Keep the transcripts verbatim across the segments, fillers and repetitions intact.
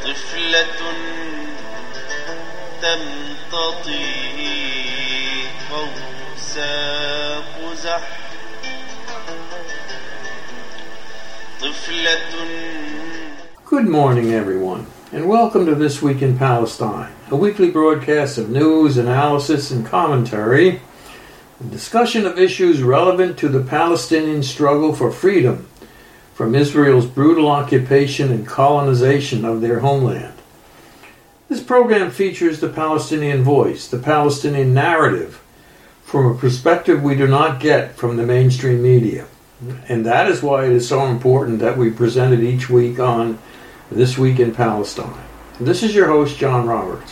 طفلة تمتطي قوس قزح Good morning, everyone, and welcome to This Week in Palestine, a weekly broadcast of news, analysis, and commentary, a discussion of issues relevant to the Palestinian struggle for freedom from Israel's brutal occupation and colonization of their homeland. This program features the Palestinian voice, the Palestinian narrative, from a perspective we do not get from the mainstream media. And that is why it is so important that we present it each week on This Week in Palestine. This is your host, John Roberts.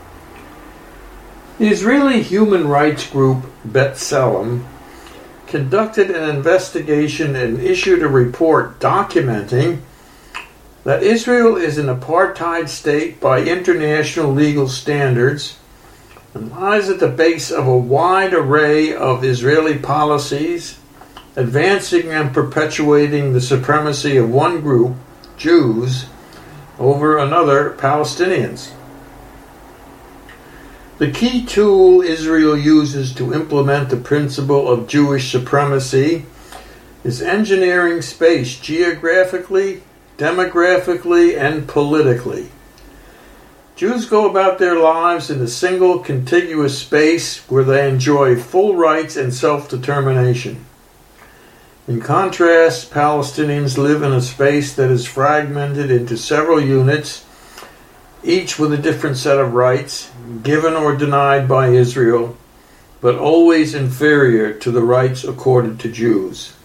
The Israeli human rights group B'Tselem conducted an investigation and issued a report documenting that Israel is an apartheid state by international legal standards and lies at the base of a wide array of Israeli policies advancing and perpetuating the supremacy of one group, Jews, over another, Palestinians. The key tool Israel uses to implement the principle of Jewish supremacy is engineering space geographically, demographically, and politically. Jews go about their lives in a single contiguous space where they enjoy full rights and self-determination. In contrast, Palestinians live in a space that is fragmented into several units, each with a different set of rights, given or denied by Israel, but always inferior to the rights accorded to Jews.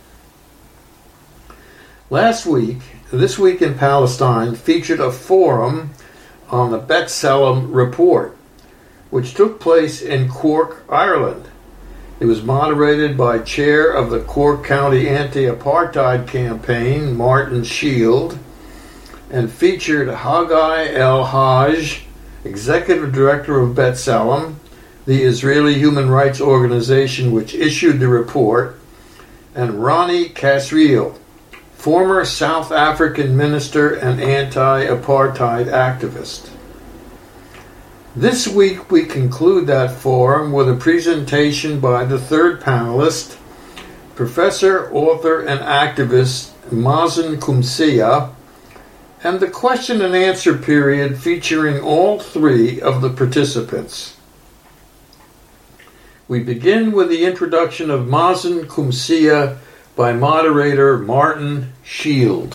Last week, This Week in Palestine featured a forum on the B'Tselem report, which took place in Cork, Ireland. It was moderated by Chair of the Cork County Anti-Apartheid Campaign, Martin Shield, and featured Haggai El-Haj, Executive Director of B'Tselem, the Israeli human rights organization which issued the report, and Ronnie Kasriel, former South African minister and anti-apartheid activist. This week we conclude that forum with a presentation by the third panelist, Professor, author, and activist Mazen Qumsiyeh, and the question and answer period featuring all three of the participants. We begin with the introduction of Mazen Qumsiyeh by moderator Martin Shield.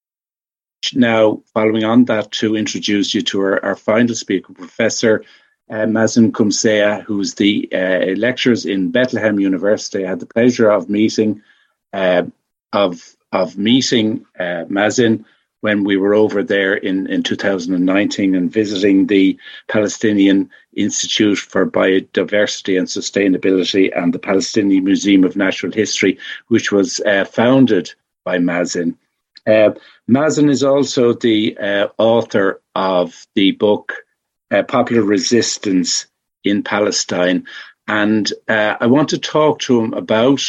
Now, following on that, to introduce you to our, our final speaker, Professor uh, Mazen Qumsiyeh, who's the uh, lectures in Bethlehem University. I had the pleasure of meeting uh, of of meeting uh, Mazen when we were over there in, in two thousand nineteen and visiting the Palestinian Institute for Biodiversity and Sustainability and the Palestinian Museum of Natural History, which was uh, founded by Mazen. Uh, Mazen is also the uh, author of the book uh, Popular Resistance in Palestine, and uh, I want to talk to him about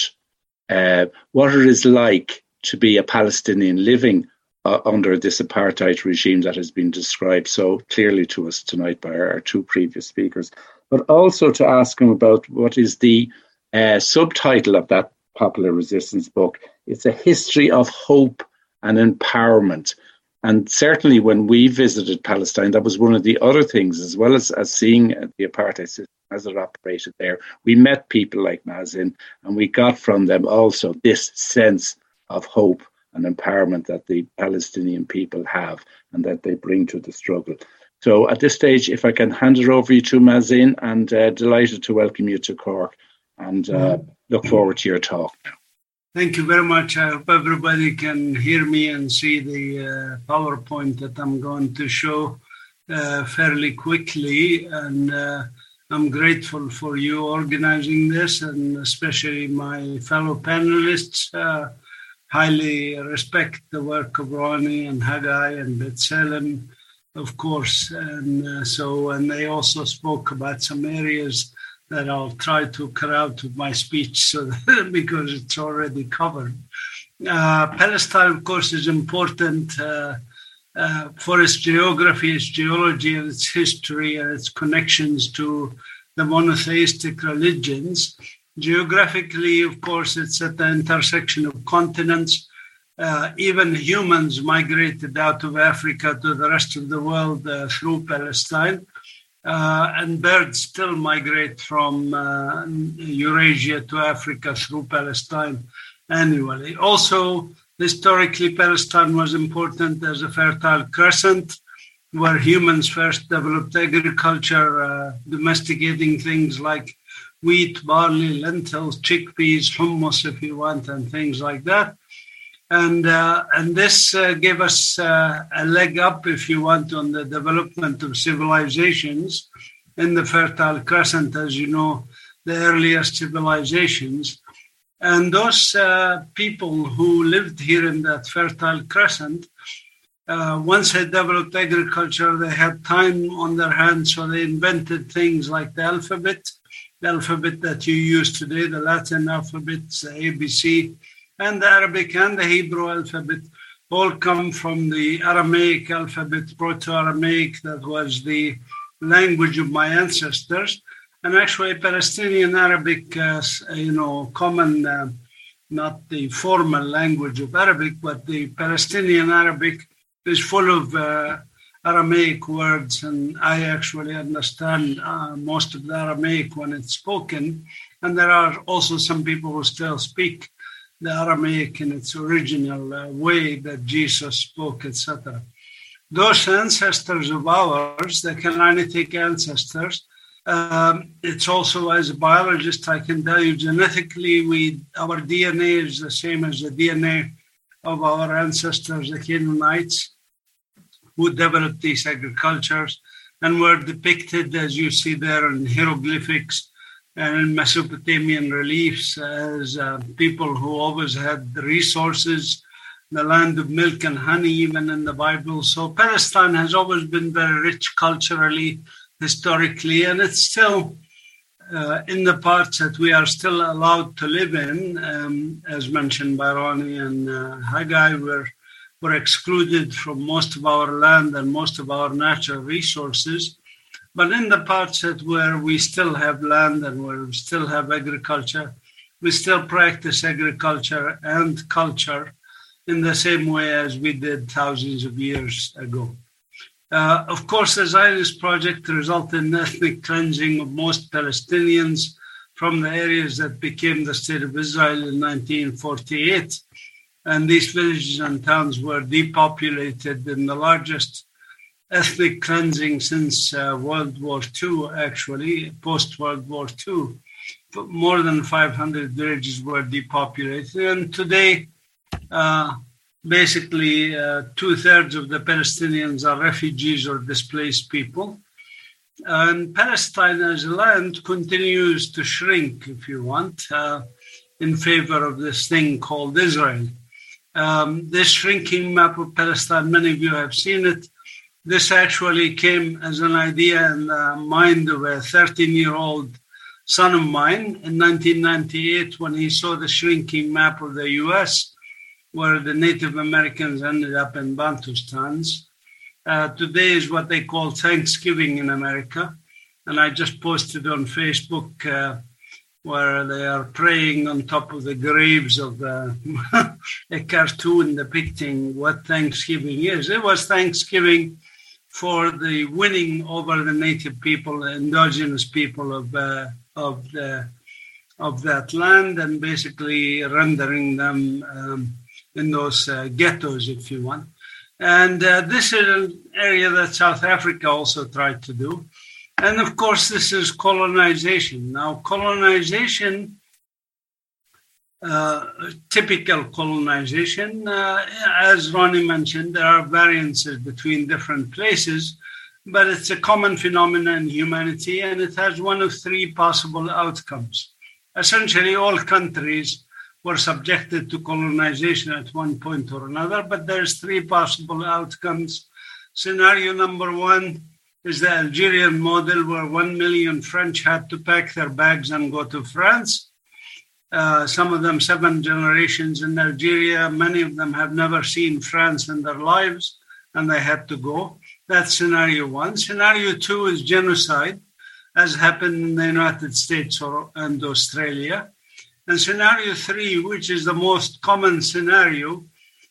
uh, what it is like to be a Palestinian living uh, under this apartheid regime that has been described so clearly to us tonight by our, our two previous speakers, but also to ask him about what is the uh, subtitle of that Popular Resistance book. It's a history of hope and empowerment. And certainly when we visited Palestine, that was one of the other things, as well as, as seeing the apartheid system as it operated there. We met people like Mazen, and we got from them also this sense of hope and empowerment that the Palestinian people have and that they bring to the struggle. So at this stage, if I can hand it over you to Mazen, and uh, delighted to welcome you to Cork, and uh, look forward to your talk now. Thank you very much. I hope everybody can hear me and see the uh, PowerPoint that I'm going to show uh, fairly quickly. And uh, I'm grateful for you organizing this, and especially my fellow panelists. Uh, highly respect the work of Ronnie and Haggai and B'Tselem, of course. And uh, so, and they also spoke about some areas that I'll try to cut out of my speech so that, because it's already covered. Uh, Palestine, of course, is important. Uh, uh, for its geography, its geology, and its history, and its connections to the monotheistic religions. Geographically, of course, it's at the intersection of continents. Uh, even humans migrated out of Africa to the rest of the world uh, through Palestine. Uh, and birds still migrate from uh, Eurasia to Africa through Palestine annually. Also, historically, Palestine was important as a fertile crescent where humans first developed agriculture, uh, domesticating things like wheat, barley, lentils, chickpeas, hummus, if you want, and things like that. And uh, and this uh, gave us uh, a leg up, if you want, on the development of civilizations in the Fertile Crescent, as you know, the earliest civilizations. And those uh, people who lived here in that Fertile Crescent, uh, once they developed agriculture, they had time on their hands, so they invented things like the alphabet, the alphabet that you use today, the Latin alphabet, the A B C, and the Arabic and the Hebrew alphabet all come from the Aramaic alphabet, Proto-Aramaic, that was the language of my ancestors. And actually Palestinian Arabic, uh, you know, common, uh, not the formal language of Arabic, but the Palestinian Arabic is full of uh, Aramaic words. And I actually understand uh, most of the Aramaic when it's spoken. And there are also some people who still speak the Aramaic in its original uh, way that Jesus spoke, et cetera. Those ancestors of ours, the Canaanitic ancestors, um, it's also, as a biologist, I can tell you, genetically, we our D N A is the same as the D N A of our ancestors, the Canaanites, who developed these agricultures and were depicted, as you see there, in hieroglyphics and in Mesopotamian reliefs as uh, people who always had the resources, the land of milk and honey, even in the Bible. So Palestine has always been very rich culturally, historically, and it's still uh, in the parts that we are still allowed to live in, um, as mentioned by Ronnie and uh, Haggai, we're, we're excluded from most of our land and most of our natural resources. But in the parts that where we still have land and where we still have agriculture, we still practice agriculture and culture in the same way as we did thousands of years ago. Uh, of course, the Zionist project resulted in ethnic cleansing of most Palestinians from the areas that became the State of Israel in nineteen forty-eight. And these villages and towns were depopulated in the largest ethnic cleansing since uh, World War Two, actually, post-World War Two. More than five hundred villages were depopulated. And today, uh, basically, uh, two-thirds of the Palestinians are refugees or displaced people. And Palestine as a land continues to shrink, if you want, uh, in favor of this thing called Israel. Um, this shrinking map of Palestine, many of you have seen it. This actually came as an idea in the mind of a thirteen-year-old son of mine in nineteen ninety-eight when he saw the shrinking map of the U S, where the Native Americans ended up in Bantustans. Uh, today is what they call Thanksgiving in America. And I just posted on Facebook uh, where they are praying on top of the graves of uh, a cartoon depicting what Thanksgiving is. It was Thanksgiving for the winning over the native people, the indigenous people of uh, of the of that land, and basically rendering them um, in those uh, ghettos, if you want. And uh, this is an area that South Africa also tried to do. And of course, this is colonization. Now, colonization, uh, typical colonization, uh, as Ronnie mentioned, there are variances between different places, but it's a common phenomenon in humanity, and it has one of three possible outcomes. Essentially, all countries were subjected to colonization at one point or another, but there's three possible outcomes. Scenario number one is the Algerian model, where one million French had to pack their bags and go to France. Uh, some of them seven generations in Algeria. Many of them have never seen France in their lives. and they had to go. That's scenario one. Scenario two is genocide, as happened in the United States or, and Australia. And scenario three, which is the most common scenario,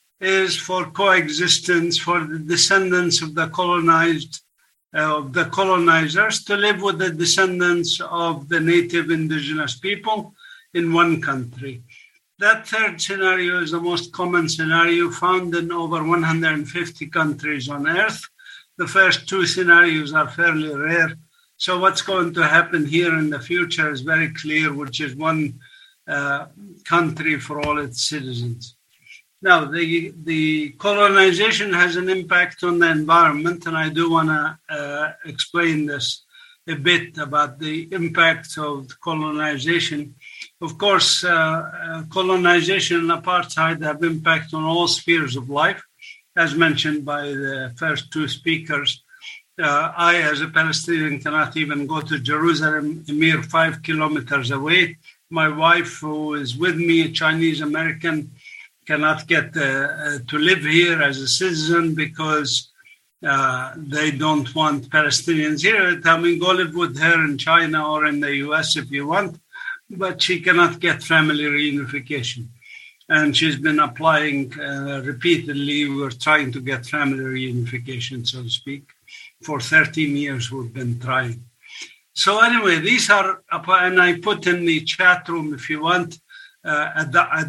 is for coexistence for the descendants of the colonized, uh, of the colonizers to live with the descendants of the native indigenous people in one country. That third scenario is the most common scenario found in over one hundred fifty countries on Earth. The first two scenarios are fairly rare. So what's going to happen here in the future is very clear, which is one uh, country for all its citizens. Now, the, the colonization has an impact on the environment, and I do want to uh, explain this a bit about the impact of colonization. Of course, uh, uh, colonization and apartheid have impact on all spheres of life, as mentioned by the first two speakers. Uh, I, as a Palestinian, cannot even go to Jerusalem, a mere five kilometers away. My wife, who is with me, a Chinese American, cannot get uh, uh, to live here as a citizen because uh, they don't want Palestinians here. I mean, go live with her in China or in the U S if you want, but she cannot get family reunification. And she's been applying uh, repeatedly. We're trying to get family reunification, so to speak. For thirteen years, we've been trying. So anyway, these are, and I put in the chat room, if you want, uh,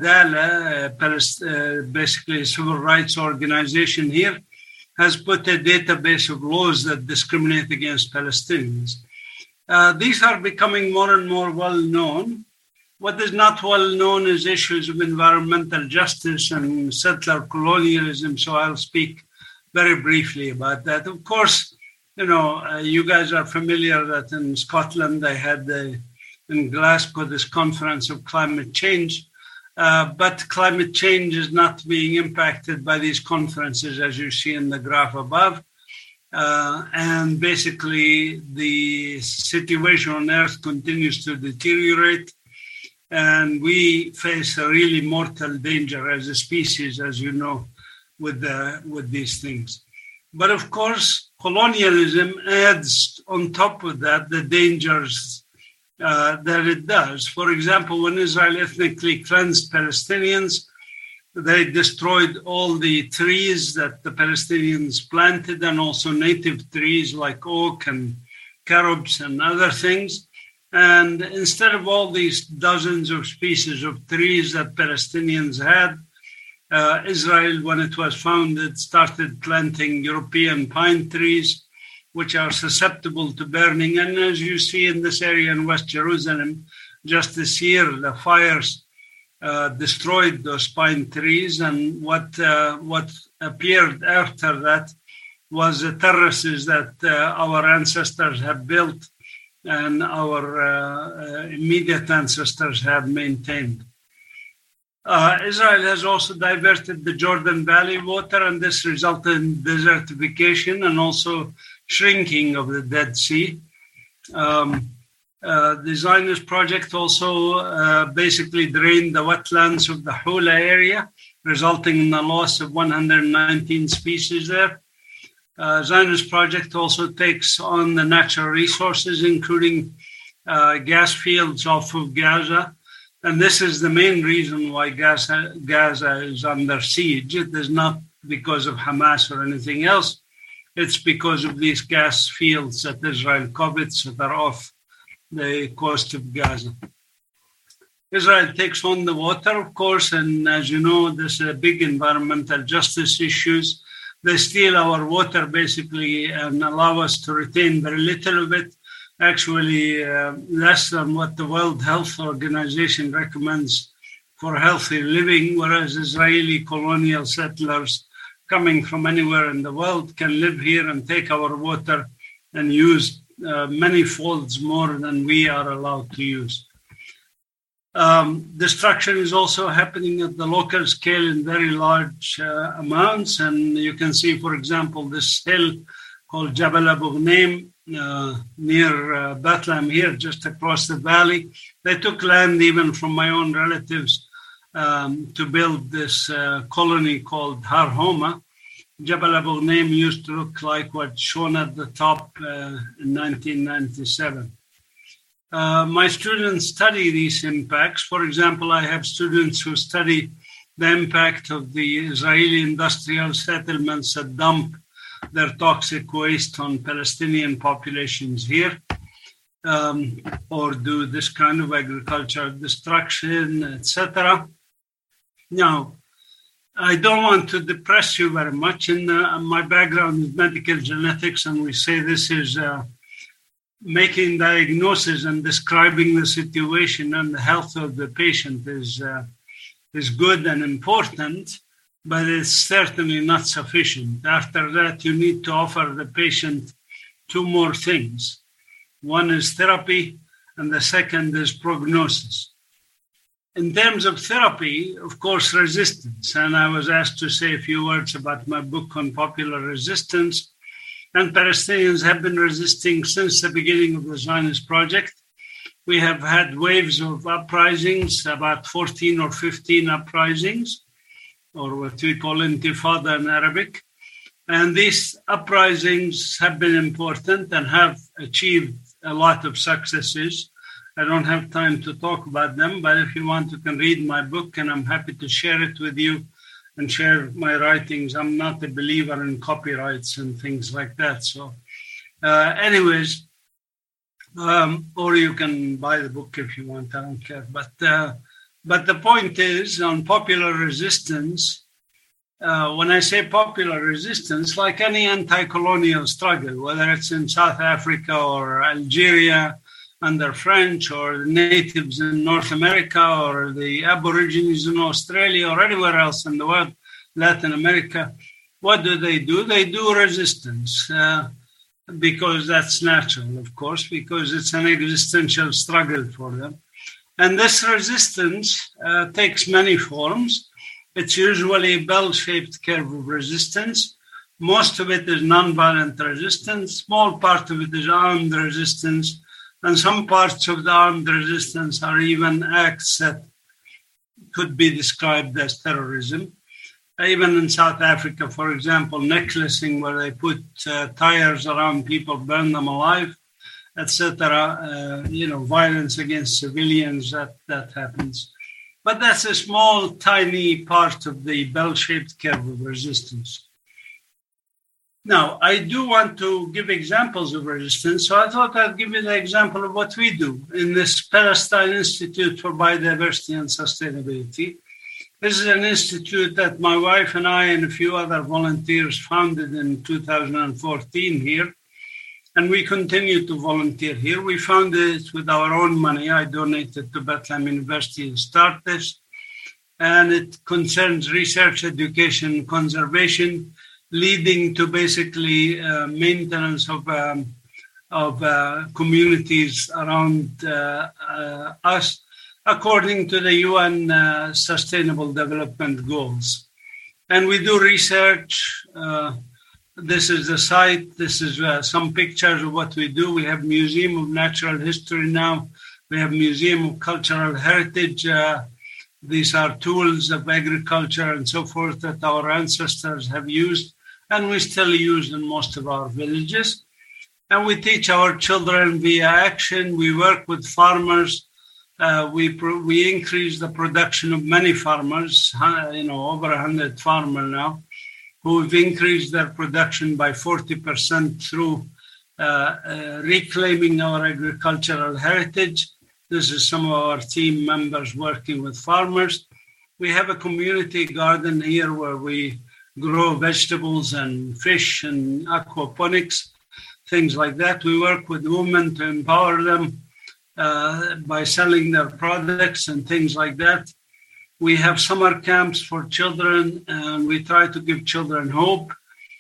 Adala, uh, uh, basically a civil rights organization here, has put a database of laws that discriminate against Palestinians. Uh, these are becoming more and more well known. What is not well known is issues of environmental justice and settler colonialism, so I'll speak very briefly about that. Of course, you know, uh, you guys are familiar that in Scotland they had the, in Glasgow this conference of climate change, uh, but climate change is not being impacted by these conferences, as you see in the graph above. Uh, and basically, the situation on Earth continues to deteriorate, and we face a really mortal danger as a species, as you know, with the, with these things. But of course, colonialism adds on top of that the dangers uh, that it does. For example, when Israel ethnically cleansed Palestinians, they destroyed all the trees that the Palestinians planted and also native trees like oak and carobs and other things. And instead of all these dozens of species of trees that Palestinians had, Uh, Israel, when it was founded, started planting European pine trees, which are susceptible to burning. And as you see in this area in West Jerusalem, just this year, the fires uh, destroyed those pine trees. And what uh, what appeared after that was the terraces that uh, our ancestors have built and our uh, uh, immediate ancestors have maintained. Uh, Israel has also diverted the Jordan Valley water, and this resulted in desertification and also shrinking of the Dead Sea. Um, uh, the Zionist project also uh, basically drained the wetlands of the Hula area, resulting in the loss of one hundred nineteen species there. Uh, Zionist project also takes on the natural resources, including uh, gas fields off of Gaza. And this is the main reason why Gaza, Gaza is under siege. It is not because of Hamas or anything else. It's because of these gas fields that Israel covets that are off the coast of Gaza. Israel takes on the water, of course, and as you know, there's a big environmental justice issues. They steal our water, basically, and allow us to retain very little of it. Actually, uh, less than what the World Health Organization recommends for healthy living, whereas Israeli colonial settlers coming from anywhere in the world can live here and take our water and use uh, many folds more than we are allowed to use. Um, destruction is also happening at the local scale in very large uh, amounts. And you can see, for example, this hill called Jabal Abu Ghnaim, Uh, near uh, Bethlehem here, just across the valley. They took land even from my own relatives um, to build this uh, colony called Har Homa. Jabal Abu Ghnaim used to look like what's shown at the top uh, in nineteen ninety-seven. Uh, my students study these impacts. For example, I have students who study the impact of the Israeli industrial settlements that dump their toxic waste on Palestinian populations here, um, or do this kind of agricultural destruction, et cetera. Now, I don't want to depress you very much. In uh, my background is medical genetics, and we say this is uh, making diagnosis and describing the situation and the health of the patient is uh, is good and important, but it's certainly not sufficient. After that, you need to offer the patient two more things. One is therapy, and the second is prognosis. In terms of therapy, of course, resistance. And I was asked to say a few words about my book on popular resistance. And Palestinians have been resisting since the beginning of the Zionist project. We have had waves of uprisings, about fourteen or fifteen uprisings, or what we call intifada in Arabic. And these uprisings have been important and have achieved a lot of successes. I don't have time to talk about them, but if you want, you can read my book, and I'm happy to share it with you and share my writings. I'm not a believer in copyrights and things like that. So uh, anyways, um, or you can buy the book if you want, I don't care. But, uh, but the point is, on popular resistance, uh, when I say popular resistance, like any anti-colonial struggle, whether it's in South Africa or Algeria, under French, or the natives in North America, or the Aborigines in Australia, or anywhere else in the world, Latin America, what do they do? They do resistance, uh, because that's natural, of course, because it's an existential struggle for them. And this resistance uh, takes many forms. It's usually a bell-shaped curve of resistance. Most of it is nonviolent resistance. Small part of it is armed resistance. And some parts of the armed resistance are even acts that could be described as terrorism. Even in South Africa, for example, necklacing, where they put uh, tires around people, burn them alive, et cetera. Uh, you know, violence against civilians, that, that happens. But that's a small, tiny part of the bell-shaped curve of resistance. Now, I do want to give examples of resistance, so I thought I'd give you the example of what we do in this Palestine Institute for Biodiversity and Sustainability. This is an institute that my wife and I and a few other volunteers founded in two thousand fourteen here, and we continue to volunteer here. We founded it with our own money. I donated to Bethlehem University to start this, and it concerns research, education, conservation, leading to basically uh, maintenance of um, of uh, communities around uh, uh, us, according to the U N uh, Sustainable Development Goals. And we do research. Uh, this is the site. This is uh, some pictures of what we do. We have Museum of Natural History now. We have Museum of Cultural Heritage. Uh, these are tools of agriculture and so forth that our ancestors have used, and we still use in most of our villages. And we teach our children via action. We work with farmers. Uh, we pro- we increase the production of many farmers, you know, over one hundred farmers now, who have increased their production by forty percent through uh, uh, reclaiming our agricultural heritage. This is some of our team members working with farmers. We have a community garden here where we grow vegetables and fish and aquaponics, things like that. We work with women to empower them uh, by selling their products and things like that. We have summer camps for children, and we try to give children hope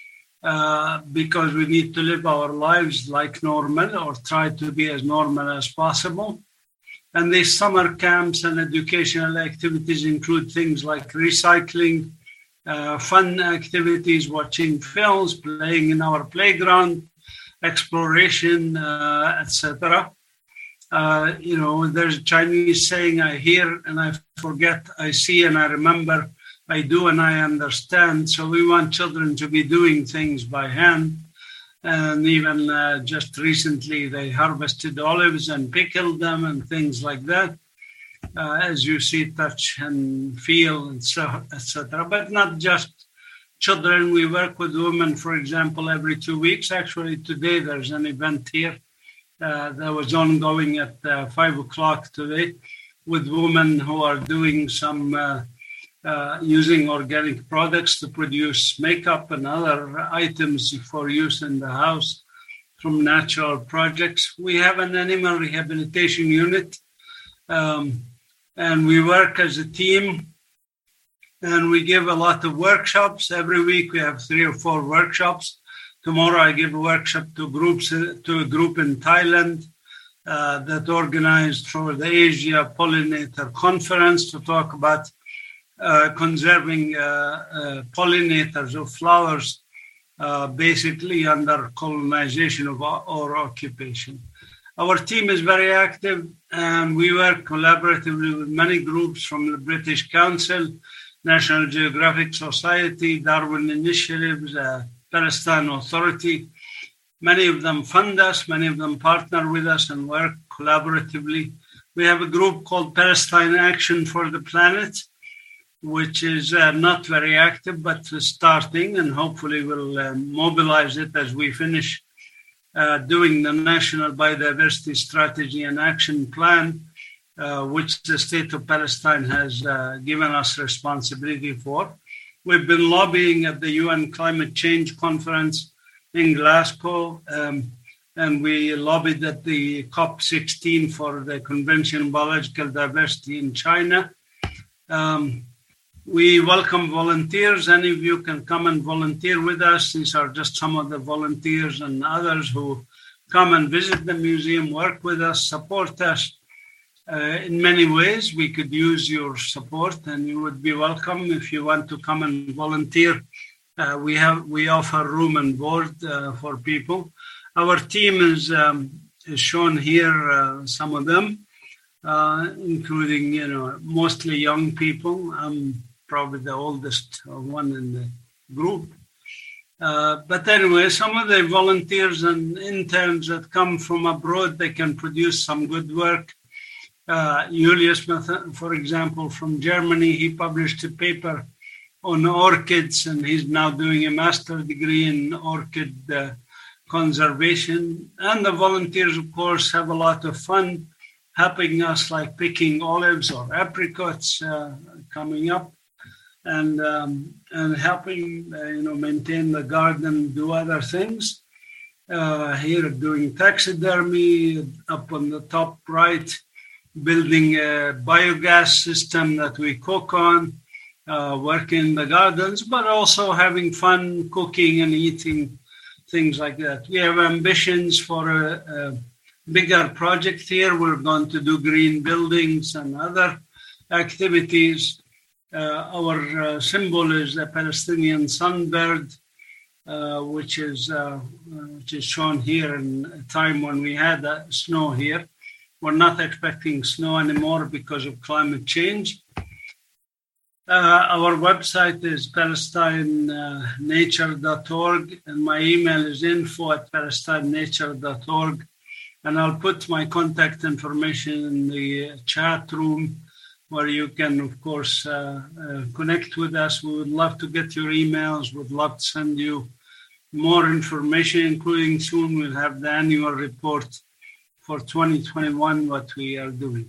uh, because we need to live our lives like normal, or try to be as normal as possible. And these summer camps and educational activities include things like recycling, Uh, fun activities, watching films, playing in our playground, exploration, uh, et cetera. Uh, you know, there's a Chinese saying I hear and I forget, I see and I remember, I do and I understand. So we want children to be doing things by hand. And even uh, just recently, they harvested olives and pickled them and things like that, uh, as you see, touch and feel, et cetera. But not just children. We work with women, for example, every two weeks. Actually, today there's an event here uh, that was ongoing at uh, five o'clock today with women who are doing some uh, Uh, using organic products to produce makeup and other items for use in the house from natural projects. We have an animal rehabilitation unit, um, and we work as a team, and we give a lot of workshops. Every week we have three or four workshops. Tomorrow I give a workshop to groups to a group in Thailand uh, that organized for the Asia Pollinator Conference to talk about Uh, conserving uh, uh, pollinators of flowers, uh, basically under colonization of our, our occupation. Our team is very active, and we work collaboratively with many groups from the British Council, National Geographic Society, Darwin Initiatives, uh, Palestine Authority. Many of them fund us, many of them partner with us and work collaboratively. We have a group called Palestine Action for the Planet, which is uh, not very active, but starting, and hopefully we'll uh, mobilize it as we finish uh, doing the National Biodiversity Strategy and Action Plan, uh, which the State of Palestine has uh, given us responsibility for. We've been lobbying at the U N Climate Change Conference in Glasgow, um, and we lobbied at the COP sixteen for the Convention on Biological Diversity in China. Um, We welcome volunteers. Any of you can come and volunteer with us. These are just some of the volunteers and others who come and visit the museum, work with us, support us. Uh, in many ways, we could use your support, and you would be welcome if you want to come and volunteer. Uh, we have we offer room and board uh, for people. Our team is, um, is shown here, uh, some of them, uh, including, you know, mostly young people. Um, probably the oldest one in the group. Uh, but anyway, some of the volunteers and interns that come from abroad, they can produce some good work. Uh, Julius, for example, from Germany, he published a paper on orchids, and he's now doing a master's degree in orchid uh, conservation. And the volunteers, of course, have a lot of fun helping us, like picking olives or apricots uh, coming up. And um, and helping, uh, you know, maintain the garden, do other things. Uh, here doing taxidermy, up on the top right, building a biogas system that we cook on, uh, working in the gardens, but also having fun cooking and eating, things like that. We have ambitions for a, a bigger project here. We're going to do green buildings and other activities. Uh, our uh, symbol is the Palestinian sunbird, uh, which is uh, which is shown here in a time when we had uh, snow here. We're not expecting snow anymore because of climate change. Uh, our website is palestine nature dot org, and my email is info at palestine nature dot org. And I'll put my contact information in the chat room, where you can, of course, uh, uh, connect with us. We would love to get your emails. We'd love to send you more information, including soon we'll have the annual report for twenty twenty-one, what we are doing.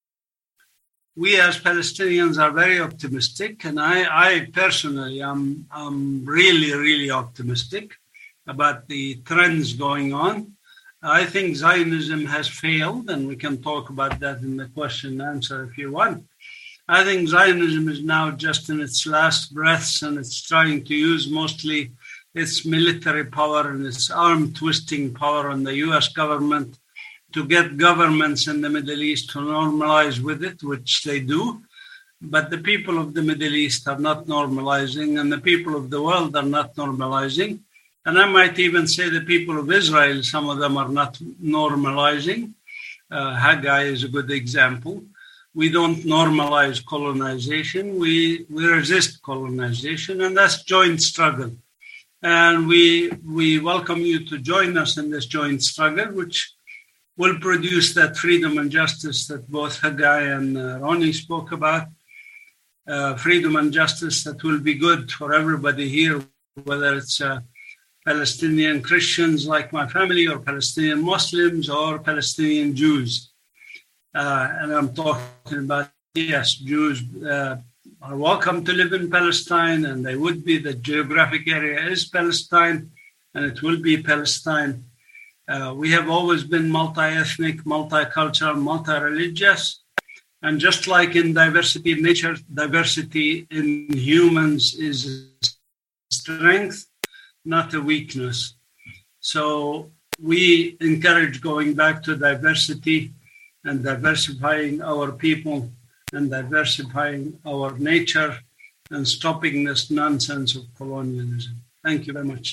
We as Palestinians are very optimistic, and I, I personally am I'm really, really optimistic about the trends going on. I think Zionism has failed, and we can talk about that in the question and answer if you want. I think Zionism is now just in its last breaths, and it's trying to use mostly its military power and its arm-twisting power on the U S government to get governments in the Middle East to normalize with it, which they do. But the people of the Middle East are not normalizing, and the people of the world are not normalizing. And I might even say the people of Israel, some of them are not normalizing. Uh, Haggai is a good example. we don't normalize colonization. We we resist colonization, and that's joint struggle. And we we welcome you to join us in this joint struggle, which will produce that freedom and justice that both Haggai and uh, Ronnie spoke about. Uh, freedom and justice that will be good for everybody here, whether it's uh, Palestinian Christians like my family, or Palestinian Muslims, or Palestinian Jews. Uh, and I'm talking about, yes, Jews uh, are welcome to live in Palestine, and they would be. The geographic area is Palestine, and it will be Palestine. Uh, we have always been multi-ethnic, multicultural, multi-religious. And just like in diversity in nature, diversity in humans is a strength, not a weakness. So we encourage going back to diversity and diversifying our people and diversifying our nature and stopping this nonsense of colonialism. Thank you very much.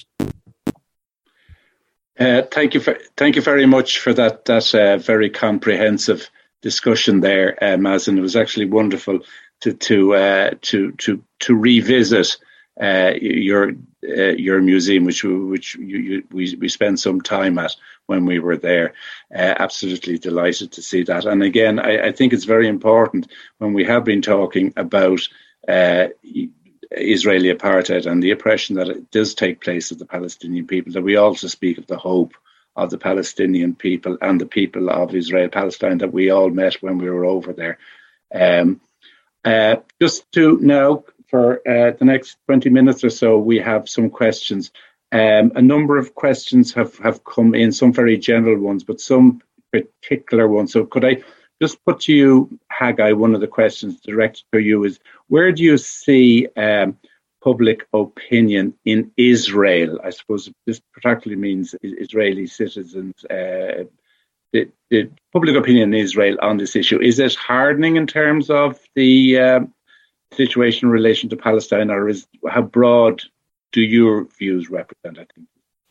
Uh, thank you for, thank you very much for that, that uh, very comprehensive discussion there, uh, Mazen. It was actually wonderful to to uh, to to to revisit uh, your uh, your museum, which which you, you, we we spent some time at when we were there. Uh, absolutely delighted to see that. And again, I, I think it's very important when we have been talking about uh, Israeli apartheid and the oppression that it does take place of the Palestinian people, that we also speak of the hope of the Palestinian people and the people of Israel, Palestine, that we all met when we were over there. Um, uh, just to now, for uh, the next twenty minutes or so, we have some questions. Um, a number of questions have, have come in, some very general ones, but some particular ones. So could I just put to you, Haggai, one of the questions directed to you is, where do you see um, public opinion in Israel? I suppose this particularly means Israeli citizens. Uh, the, the public opinion in Israel on this issue, is it hardening in terms of the um, situation in relation to Palestine, or is how broad do your views represent? I think.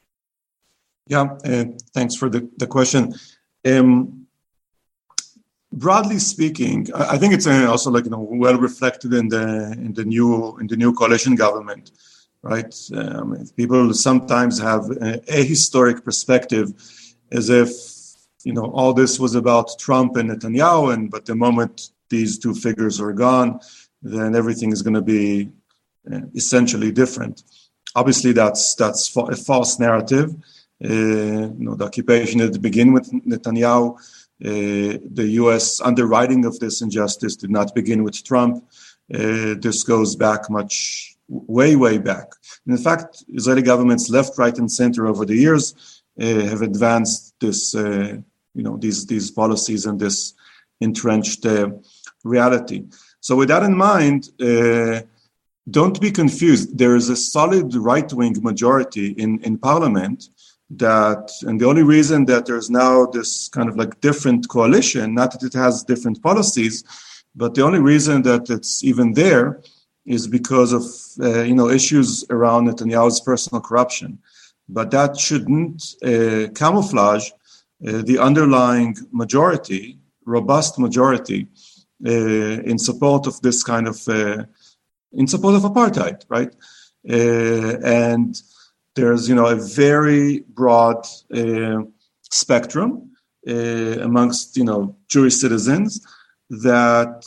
Yeah, uh, thanks for the, the question. Um, Broadly speaking, I think it's also like you know well reflected in the in the new in the new coalition government, right? Um, people sometimes have a, a historic perspective, as if you know all this was about Trump and Netanyahu, and but the moment these two figures are gone, then everything is going to be uh, essentially different. Obviously, that's that's fa- a false narrative. Uh, you know, the occupation didn't begin with Netanyahu. Uh, the U S underwriting of this injustice did not begin with Trump. Uh, this goes back much, way, way back. And in fact, Israeli governments left, right, and center over the years uh, have advanced this, uh, you know, these these policies and this entrenched uh, reality. So with that in mind, uh, don't be confused. There is a solid right-wing majority in, in parliament that, and the only reason that there's now this kind of like different coalition, not that it has different policies, but the only reason that it's even there is because of, uh, you know, issues around Netanyahu's personal corruption. But that shouldn't uh, camouflage uh, the underlying majority, robust majority, uh, in support of this kind of, uh, in support of apartheid, right? Uh, and There's, you know, a very broad uh, spectrum uh, amongst, you know, Jewish citizens that,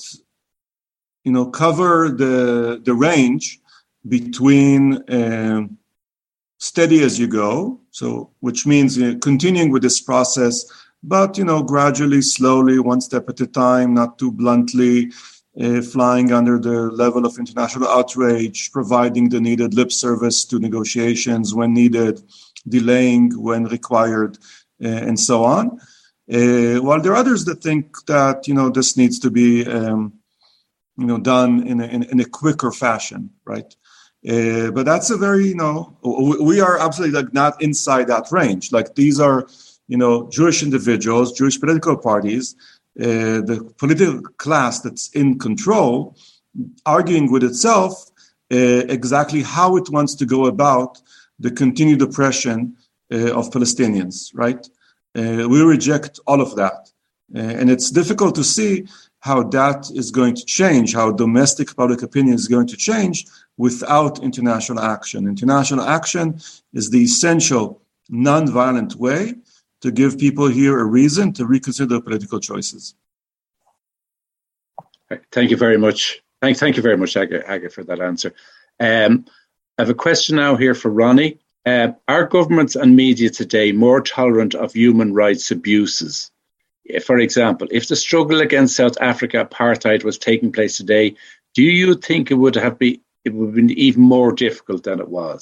you know, cover the the range between uh, steady as you go, so which means you know, continuing with this process, but, you know, gradually, slowly, one step at a time, not too bluntly, Uh, flying under the level of international outrage, providing the needed lip service to negotiations when needed, delaying when required, uh, and so on. Uh, while there are others that think that, you know, this needs to be, um, you know, done in a, in, in a quicker fashion, right? Uh, but that's a very, you know, we are absolutely like not inside that range. Like these are, you know, Jewish individuals, Jewish political parties, Uh, the political class that's in control, arguing with itself uh, exactly how it wants to go about the continued oppression uh, of Palestinians, right? Uh, we reject all of that. Uh, and it's difficult to see how that is going to change, how domestic public opinion is going to change without international action. International action is the essential non-violent way to give people here a reason to reconsider political choices. Thank you very much. Thank, thank you very much, Aga, Aga, for that answer. Um, I have a question now here for Ronnie. Uh, are governments and media today more tolerant of human rights abuses? For example, if the struggle against South Africa apartheid was taking place today, do you think it would have been it would have been even more difficult than it was?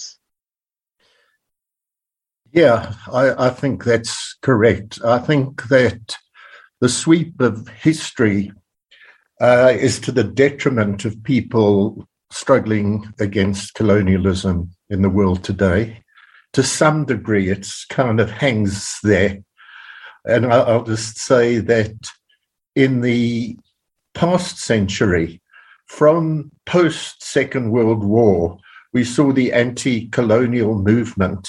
Yeah, I, I think that's correct. I think that the sweep of history uh, is to the detriment of people struggling against colonialism in the world today. To some degree, it's kind of hangs there. And I'll just say that in the past century, from post-Second World War, we saw the anti-colonial movement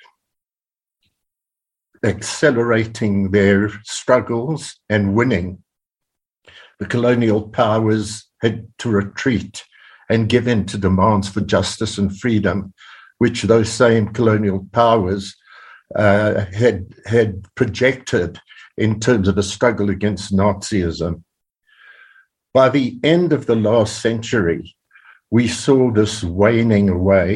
accelerating their struggles and winning. The colonial powers had to retreat and give in to demands for justice and freedom, which those same colonial powers uh, had, had projected in terms of a struggle against Nazism. By the end of the last century, we saw this waning away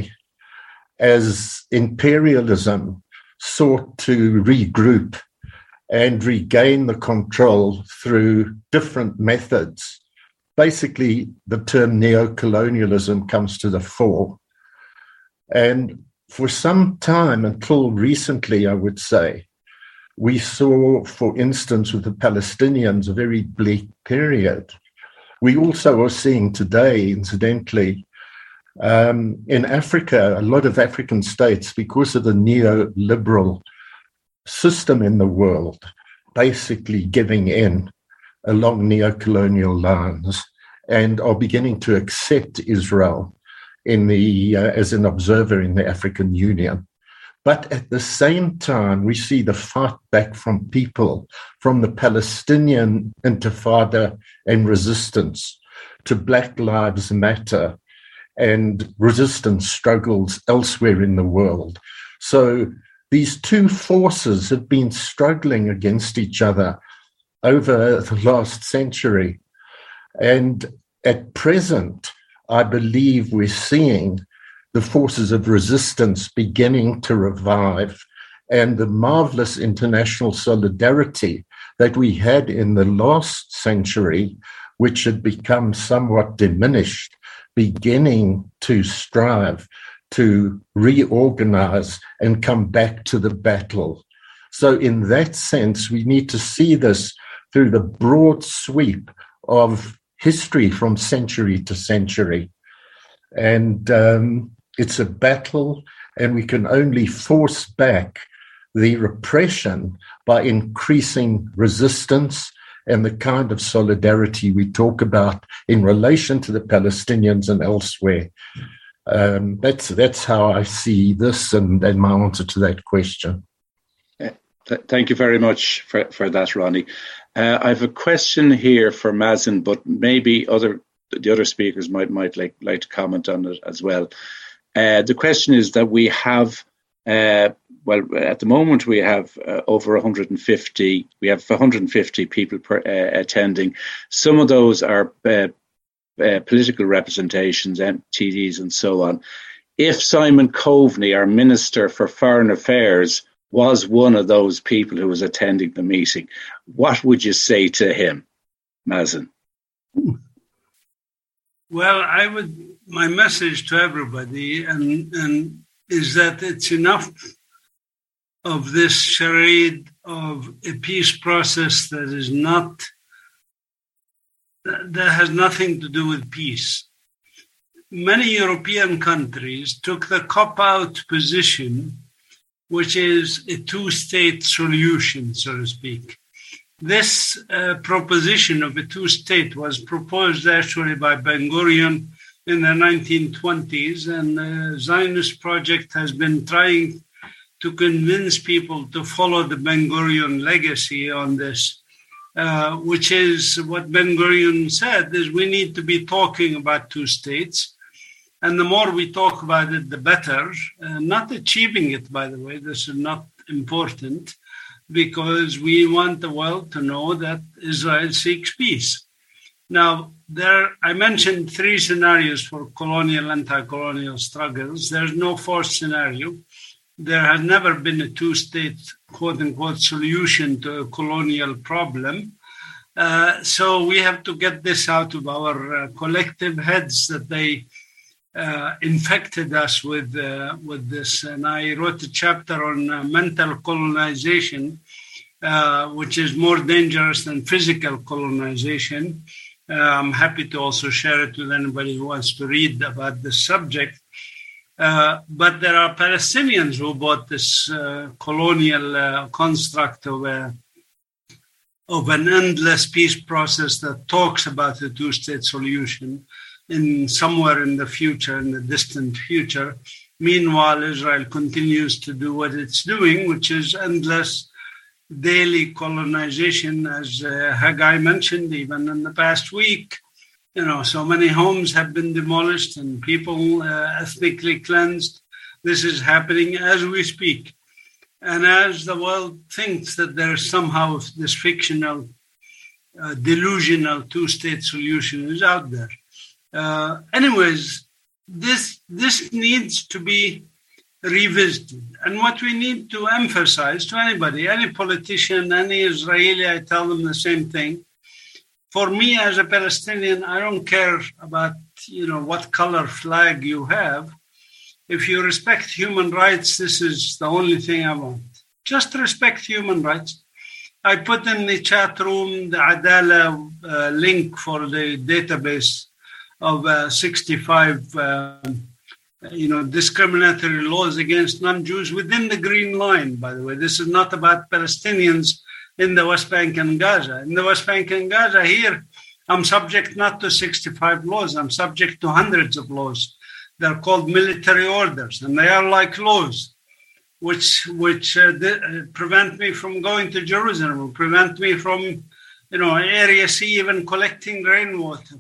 as imperialism sought to regroup and regain the control through different methods. Basically, the term neocolonialism comes to the fore. And for some time, until recently, I would say, we saw, for instance, with the Palestinians, a very bleak period. We also are seeing today, incidentally, um, in Africa, a lot of African states, because of the neoliberal system in the world, basically giving in along neocolonial lines and are beginning to accept Israel in the uh, as an observer in the African Union. But at the same time, we see the fight back from people, from the Palestinian Intifada and resistance to Black Lives Matter and resistance struggles elsewhere in the world. So these two forces have been struggling against each other over the last century. And at present, I believe we're seeing the forces of resistance beginning to revive, and the marvelous international solidarity that we had in the last century, which had become somewhat diminished, beginning to strive to reorganize and come back to the battle. So in that sense, we need to see this through the broad sweep of history from century to century. And um, it's a battle, and we can only force back the repression by increasing resistance and the kind of solidarity we talk about in relation to the Palestinians and elsewhere. Um, that's that's how I see this and, and my answer to that question. Th- thank you very much for, for that, Ronnie. Uh, I have a question here for Mazen, but maybe other the other speakers might might like, like to comment on it as well. Uh, the question is that we have, uh, well, at the moment we have uh, over one hundred fifty, we have one hundred fifty people per, uh, attending. Some of those are uh, uh, political representations, M T Ds and so on. If Simon Coveney, our Minister for Foreign Affairs, was one of those people who was attending the meeting, what would you say to him, Mazen? Well, I would, my message to everybody and, and is that it's enough of this charade of a peace process that is not, that has nothing to do with peace. Many European countries took the cop-out position, which is a two-state solution, so to speak. This uh, proposition of a two-state was proposed actually by Ben-Gurion in the nineteen twenties, and the Zionist project has been trying to convince people to follow the Ben-Gurion legacy on this. uh, which is what Ben-Gurion said, is we need to be talking about two states. And the more we talk about it, the better. Uh, not achieving it, by the way, this is not important, because we want the world to know that Israel seeks peace. Now, there, I mentioned three scenarios for colonial, anti-colonial struggles. There's no fourth scenario. There has never been a two-state, quote-unquote, solution to a colonial problem. Uh, so we have to get this out of our uh, collective heads that they uh, infected us with, uh, with this. And I wrote a chapter on uh, mental colonization, uh, which is more dangerous than physical colonization. Uh, I'm happy to also share it with anybody who wants to read about this subject. Uh, but there are Palestinians who bought this uh, colonial uh, construct of, a, of an endless peace process that talks about a two-state solution in somewhere in the future, in the distant future. Meanwhile, Israel continues to do what it's doing, which is endless daily colonization, as uh, Haggai mentioned, even in the past week. You know, so many homes have been demolished and people uh, ethnically cleansed. This is happening as we speak. And as the world thinks that there's somehow this fictional, uh, delusional two-state solution is out there. Uh, anyways, this this needs to be revisited. And what we need to emphasize to anybody, any politician, any Israeli, I tell them the same thing. For me as a Palestinian, I don't care about, you know, what color flag you have. If you respect human rights, this is the only thing I want. Just respect human rights. I put in the chat room the Adala uh, link for the database of uh, sixty-five uh, you know, discriminatory laws against non-Jews within the Green Line, by the way. This is not about Palestinians in the West Bank and Gaza. In the West Bank and Gaza here, I'm subject not to sixty-five laws. I'm subject to hundreds of laws. They're called military orders, and they are like laws, which which uh, de- prevent me from going to Jerusalem, prevent me from, you know, Area C even collecting rainwater.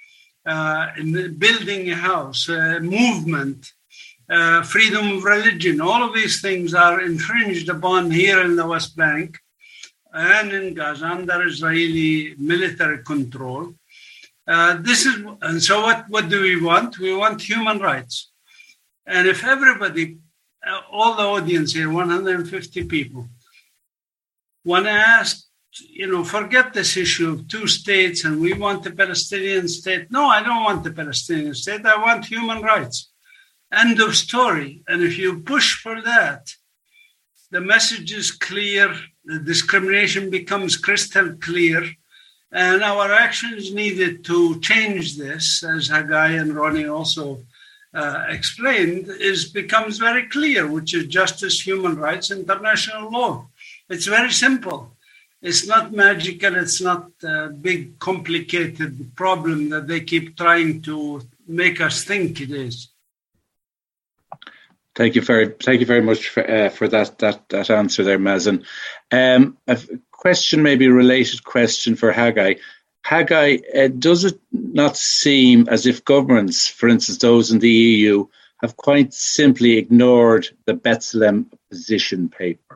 Uh, in building a house, uh, movement, uh, freedom of religion, all of these things are infringed upon here in the West Bank and in Gaza under Israeli military control. Uh, this is, and so what, what do we want? We want human rights. And if everybody, uh, all the audience here, one hundred fifty people, want to ask, you know, forget this issue of two states and we want a Palestinian state. No, I don't want the Palestinian state. I want human rights. End of story. And if you push for that, the message is clear. The discrimination becomes crystal clear. And our action is needed to change this, as Haggai and Ronnie also uh, explained, is becomes very clear, which is justice, human rights, international law. It's very simple. It's not magical. It's not a big, complicated problem that they keep trying to make us think it is. Thank you very, thank you very much for uh, for that that that answer there, Mazen. Um, a question, maybe a related question for Haggai. Haggai, uh, does it not seem as if governments, for instance, those in the E U, have quite simply ignored the B'Tselem position paper?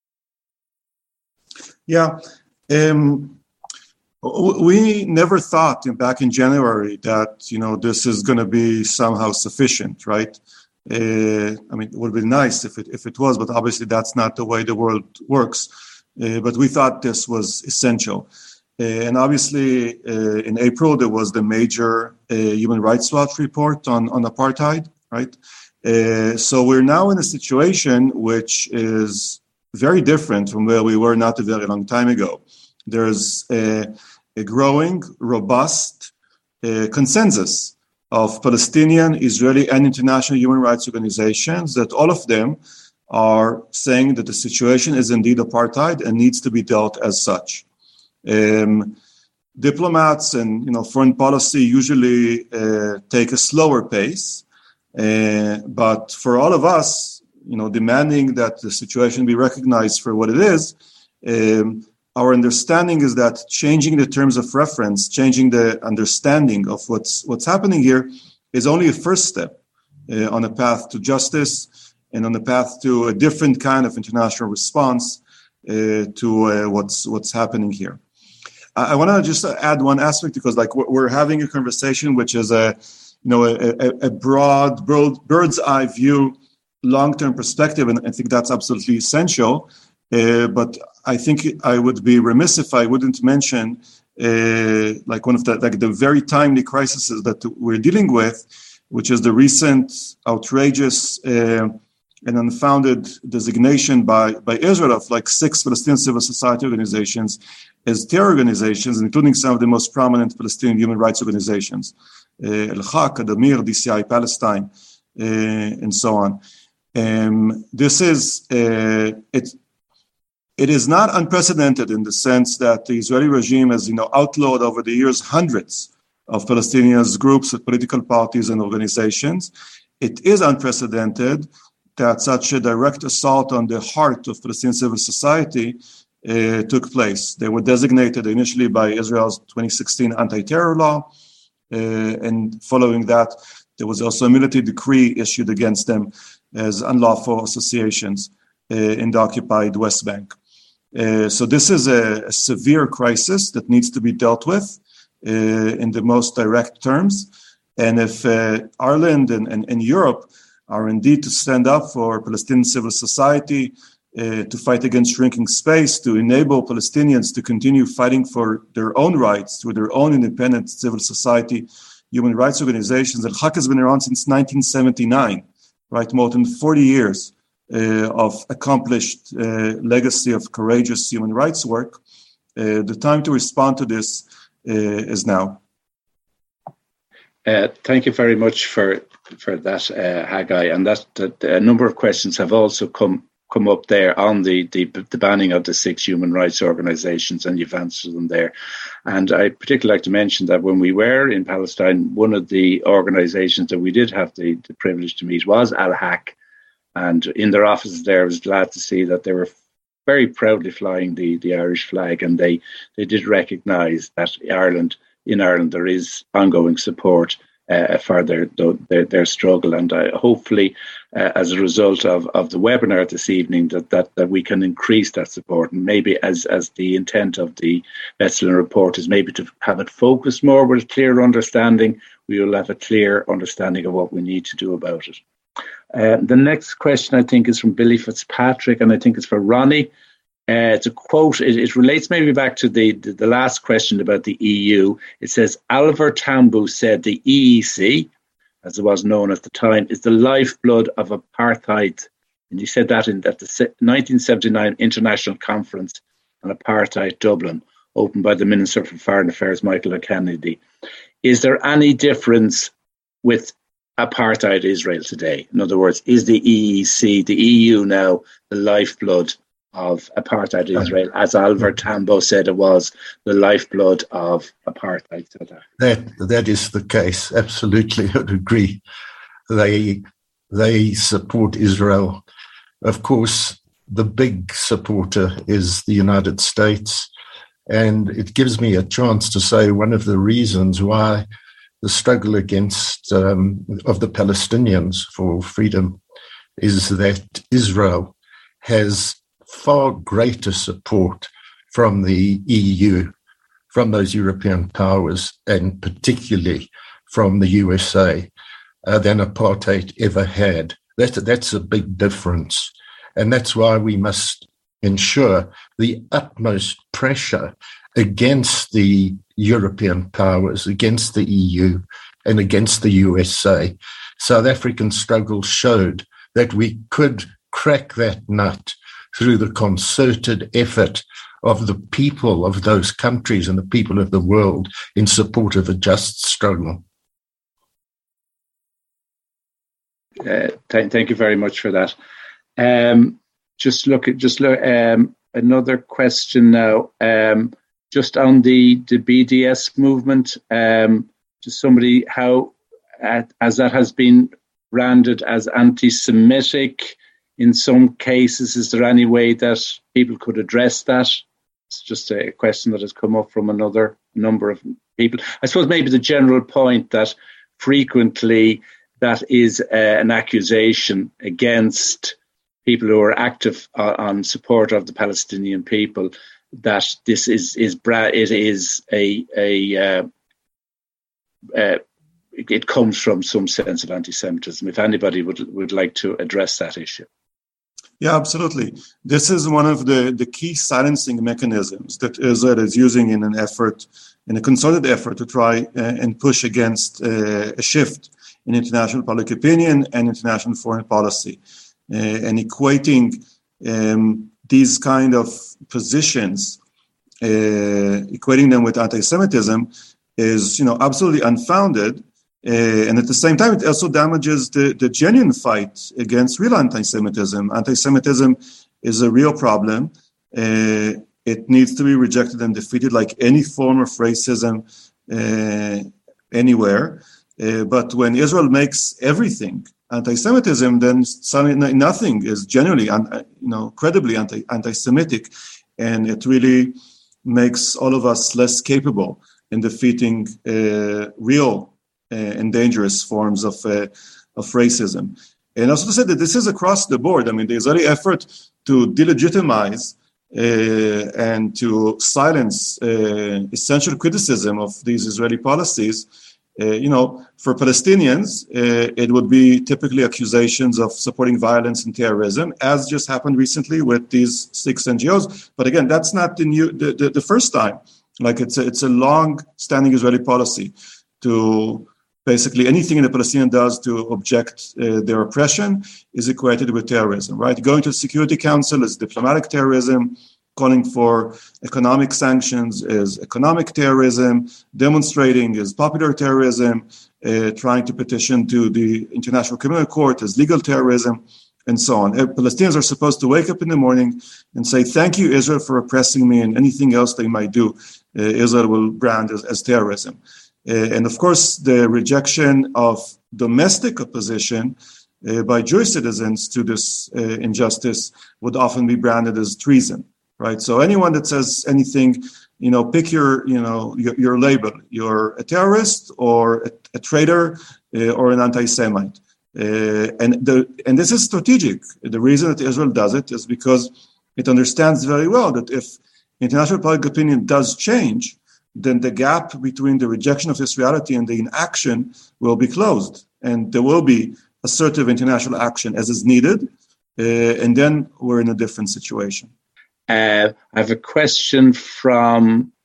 Yeah, um, we never thought back in January that, you know, this is going to be somehow sufficient, right? Uh, I mean, it would be nice if it if it was, but obviously that's not the way the world works. Uh, but we thought this was essential. Uh, and obviously, uh, in April, there was the major uh, Human Rights Watch report on, on apartheid, right? Uh, so we're now in a situation which is very different from where we were not a very long time ago. There's a, a growing, robust uh, consensus of Palestinian, Israeli, and international human rights organizations that all of them are saying that the situation is indeed apartheid and needs to be dealt as such. Um, diplomats and, you know, foreign policy usually uh, take a slower pace, uh, but for all of us, you know, demanding that the situation be recognized for what it is, um, our understanding is that changing the terms of reference, changing the understanding of what's what's happening here is only a first step uh, on a path to justice and on the path to a different kind of international response uh, to uh, what's what's happening here. I, I want to just add one aspect, because like we're, we're having a conversation which is a you know a, a, a broad bird's eye view, long-term perspective, and I think that's absolutely essential. Uh, but I think I would be remiss if I wouldn't mention uh, like one of the like the very timely crises that we're dealing with, which is the recent outrageous uh, and unfounded designation by, by Israel of like six Palestinian civil society organizations as terror organizations, including some of the most prominent Palestinian human rights organizations, uh, Al-Haq, Adamir, D C I Palestine, uh, and so on. Um, this is uh, it. It is not unprecedented in the sense that the Israeli regime has, you know, outlawed over the years hundreds of Palestinian groups, political parties, and organizations. It is unprecedented that such a direct assault on the heart of Palestinian civil society uh, took place. They were designated initially by Israel's twenty sixteen anti-terror law, uh, and following that, there was also a military decree issued against them as unlawful associations uh, in the occupied West Bank. Uh, so this is a, a severe crisis that needs to be dealt with uh, in the most direct terms. And if uh, Ireland and, and, and Europe are indeed to stand up for Palestinian civil society, uh, to fight against shrinking space, to enable Palestinians to continue fighting for their own rights through their own independent civil society, human rights organizations. Al-Haq has been around since nineteen seventy-nine, right? More than forty years. Uh, of accomplished uh, legacy of courageous human rights work. Uh, the time to respond to this uh, is now. Uh, thank you very much for for that, uh, Haggai. And that, that a number of questions have also come come up there on the, the the banning of the six human rights organisations, and you've answered them there. And I particularly like to mention that when we were in Palestine, one of the organisations that we did have the, the privilege to meet was Al-Haq. And in their offices there, I was glad to see that they were very proudly flying the, the Irish flag, and they, they did recognise that Ireland, in Ireland, there is ongoing support uh, for their, their their struggle. And uh, hopefully, uh, as a result of, of the webinar this evening, that, that, that we can increase that support. And maybe as, as the intent of the B'Tselem report is maybe to have it focused more with a clear understanding, we will have a clear understanding of what we need to do about it. Uh, the next question, I think, is from Billy Fitzpatrick, and I think it's for Ronnie. Uh, it's a quote. It, it relates maybe back to the, the, the last question about the E U. It says, Oliver Tambo said the E E C, as it was known at the time, is the lifeblood of apartheid. And he said that in at the nineteen seventy-nine International Conference on Apartheid, Dublin, opened by the Minister for Foreign Affairs, Michael O'Kennedy. Is there any difference with apartheid Israel today? In other words, is the E E C, the E U now, the lifeblood of apartheid Israel, as Oliver Tambo said it was the lifeblood of apartheid? That that is the case. Absolutely, I would agree. They they support Israel. Of course, the big supporter is the United States, and it gives me a chance to say one of the reasons why the struggle against um, of the Palestinians for freedom is that Israel has far greater support from the E U, from those European powers, and particularly from the U S A, uh, than apartheid ever had. That's, that's a big difference. And that's why we must ensure the utmost pressure against the European powers, against the E U, and against the U S A. South African struggle showed that we could crack that nut through the concerted effort of the people of those countries and the people of the world in support of a just struggle. Uh, th- thank you very much for that. Um, just look at just look, um, another question now. Um, just on the, the B D S movement, um, just somebody how uh, as that has been branded as anti-Semitic in some cases, is there any way that people could address that? It's just a question that has come up from another number of people. I suppose maybe the general point that frequently that is uh, an accusation against people who are active uh, on support of the Palestinian people, that this is is bra- it is a a uh, uh, it comes from some sense of anti-Semitism. If anybody would would like to address that issue. Yeah, absolutely. This is one of the, the key silencing mechanisms that Israel is using in an effort, in a concerted effort to try uh, and push against uh, a shift in international public opinion and international foreign policy. Uh, and equating um, these kind of positions, uh, equating them with anti-Semitism is, you know, absolutely unfounded. Uh, and at the same time, it also damages the, the genuine fight against real anti-Semitism. Anti-Semitism is a real problem. Uh, it needs to be rejected and defeated like any form of racism uh, anywhere. Uh, but when Israel makes everything anti-Semitism, then suddenly nothing is genuinely, you know, credibly anti, anti-Semitic. And it really makes all of us less capable in defeating uh, real Uh, and dangerous forms of uh, of racism. And also to say that this is across the board. I mean, the Israeli effort to delegitimize uh, and to silence uh, essential criticism of these Israeli policies, uh, you know, for Palestinians, uh, it would be typically accusations of supporting violence and terrorism, as just happened recently with these six N G Os. But again, that's not the new the, the, the first time. Like it's a, it's a long-standing Israeli policy to basically anything the Palestinian does to object uh, their oppression is equated with terrorism, right? Going to the Security Council is diplomatic terrorism. Calling for economic sanctions is economic terrorism. Demonstrating is popular terrorism. Uh, trying to petition to the International Criminal Court is legal terrorism, and so on. Uh, Palestinians are supposed to wake up in the morning and say, thank you, Israel, for oppressing me, and anything else they might do, uh, Israel will brand as, as terrorism. Uh, and of course, the rejection of domestic opposition uh, by Jewish citizens to this uh, injustice would often be branded as treason, right? So anyone that says anything, you know, pick your, you know, your, your label. You're a terrorist or a, a traitor uh, or an anti-Semite. Uh, and the and this is strategic. The reason that Israel does it is because it understands very well that if international public opinion does change, then the gap between the rejection of this reality and the inaction will be closed. And there will be assertive international action as is needed. Uh, and then we're in a different situation. Uh, I have a question from...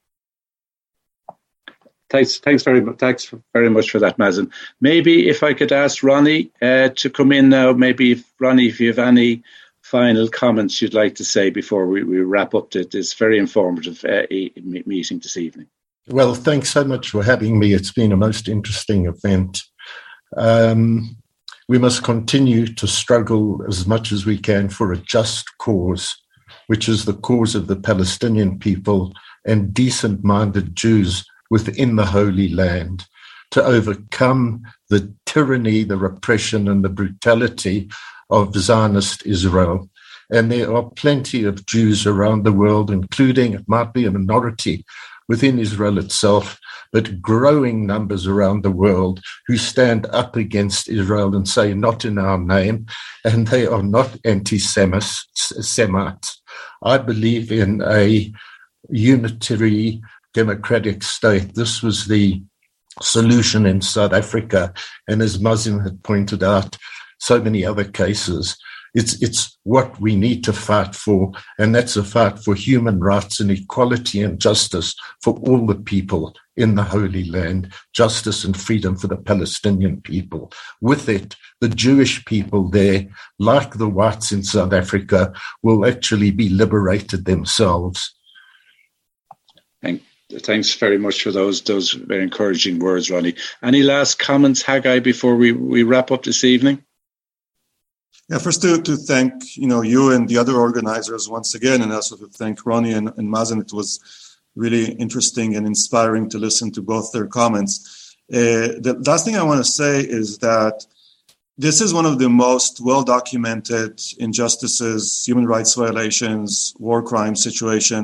Thanks, thanks very much. Thanks very much for that, Mazen. Maybe if I could ask Ronnie uh, to come in now. Maybe if, Ronnie, if you have any final comments you'd like to say before we, we wrap up this very informative uh, meeting this evening. Well, thanks so much for having me. It's been a most interesting event. Um, we must continue to struggle as much as we can for a just cause, which is the cause of the Palestinian people and decent-minded Jews within the Holy Land, to overcome the tyranny, the repression, and the brutality of Zionist Israel. And there are plenty of Jews around the world, including, it might be a minority, within Israel itself, but growing numbers around the world who stand up against Israel and say, not in our name, and they are not anti-Semites. I believe in a unitary democratic state. This was the solution in South Africa, and as Mazen had pointed out, so many other cases. It's it's what we need to fight for, and that's a fight for human rights and equality and justice for all the people in the Holy Land, justice and freedom for the Palestinian people. With it, the Jewish people there, like the whites in South Africa, will actually be liberated themselves. Thank, thanks very much for those those very encouraging words, Ronnie. Any last comments, Haggai, before we, we wrap up this evening? Yeah, first to, to thank, you know, you and the other organizers once again, and also to thank Ronnie and, and Mazen. It was really interesting and inspiring to listen to both their comments. Uh, the last thing I want to say is that this is one of the most well-documented injustices, human rights violations, war crime situation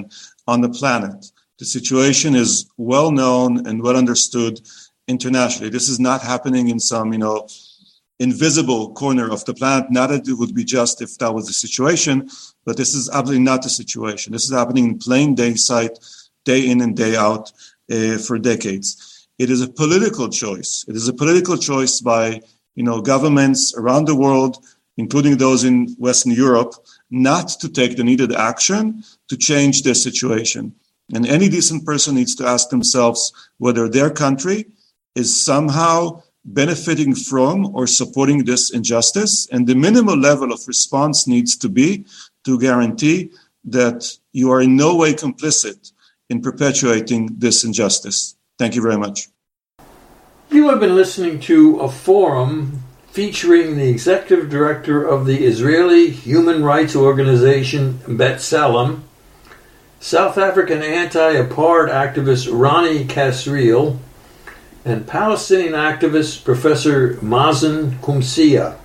on the planet. The situation is well known and well understood internationally. This is not happening in some, you know, invisible corner of the planet. Not that it would be just if that was the situation, but this is absolutely not the situation. This is happening in plain day sight, day in and day out uh, for decades. It is a political choice. It is a political choice by, you know, governments around the world, including those in Western Europe, not to take the needed action to change their situation. And any decent person needs to ask themselves whether their country is somehow benefiting from or supporting this injustice. And the minimal level of response needs to be to guarantee that you are in no way complicit in perpetuating this injustice. Thank you very much. You have been listening to a forum featuring the executive director of the Israeli human rights organization B'Tselem, South African anti-apartheid activist Ronnie Kasriel, and Palestinian activist Professor Mazen Qumsiyeh.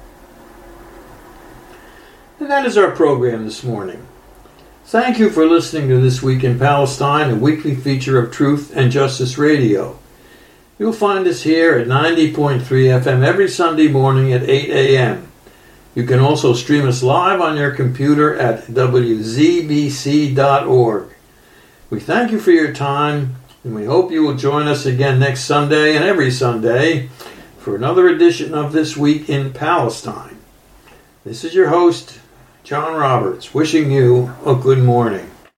And that is our program this morning. Thank you for listening to This Week in Palestine, a weekly feature of Truth and Justice Radio. You'll find us here at ninety point three F M every Sunday morning at eight a.m. You can also stream us live on your computer at w z b c dot org. We thank you for your time, and we hope you will join us again next Sunday and every Sunday for another edition of This Week in Palestine. This is your host, John Roberts, wishing you a good morning.